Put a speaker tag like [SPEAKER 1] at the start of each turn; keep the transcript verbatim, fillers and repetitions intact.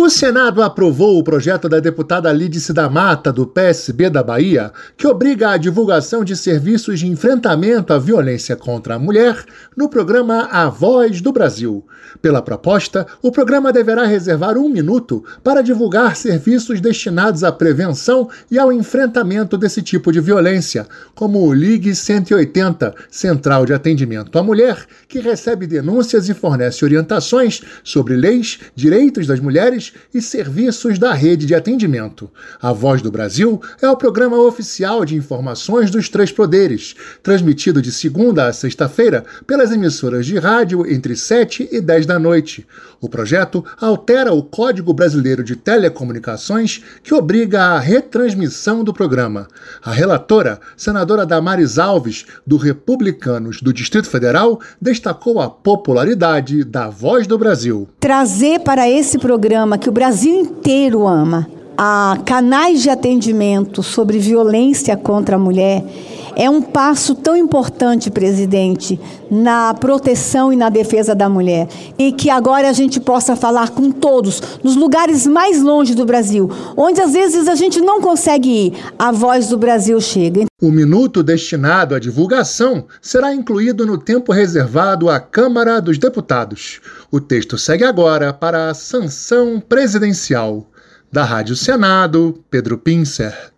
[SPEAKER 1] O Senado aprovou o projeto da deputada Lídice da Mata, do P S B da Bahia, que obriga a divulgação de serviços de enfrentamento à violência contra a mulher no programa A Voz do Brasil. Pela proposta, o programa deverá reservar um minuto para divulgar serviços destinados à prevenção e ao enfrentamento desse tipo de violência, como o Ligue cento e oitenta, Central de Atendimento à Mulher, que recebe denúncias e fornece orientações sobre leis, direitos das mulheres e serviços da rede de atendimento. A Voz do Brasil é o programa oficial de informações dos três poderes, transmitido de segunda a sexta-feira pelas emissoras de rádio entre sete e dez da noite. O projeto altera o Código Brasileiro de Telecomunicações, que obriga a retransmissão do programa. A relatora, senadora Damares Alves, do Republicanos do Distrito Federal, destacou a popularidade da Voz do Brasil.
[SPEAKER 2] Trazer para esse programa que o Brasil inteiro ama, a canais de atendimento sobre violência contra a mulher, é um passo tão importante, presidente, na proteção e na defesa da mulher. E que agora a gente possa falar com todos, nos lugares mais longe do Brasil, onde às vezes a gente não consegue ir, a Voz do Brasil chega.
[SPEAKER 1] O minuto destinado à divulgação será incluído no tempo reservado à Câmara dos Deputados. O texto segue agora para a sanção presidencial. Da Rádio Senado, Pedro Pincer.